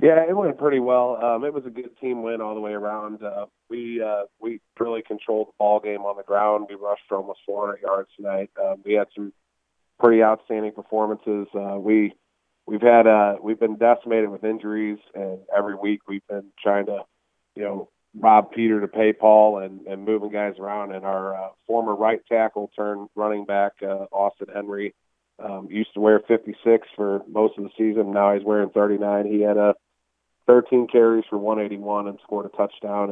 Yeah, it went pretty well. It was a good team win all the way around. We really controlled the ball game on the ground. We rushed for almost 400 yards tonight. We had some pretty outstanding performances. We've been decimated with injuries, and every week we've been trying to, rob Peter to pay Paul and moving guys around. And our former right tackle turned running back, Austin Henry, used to wear 56 for most of the season. Now he's wearing 39. He had 13 carries for 181 and scored a touchdown.